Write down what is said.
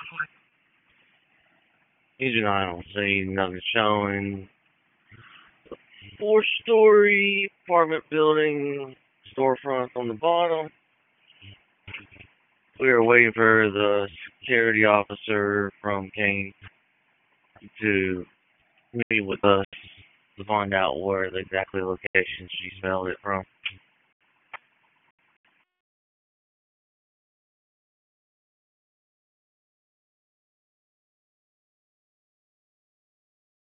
Agent I don't see nothing showing. 4-story apartment building, storefront on the bottom. We are waiting for the security officer from Kane to meet with us to find out where the exactly location she smelled it from.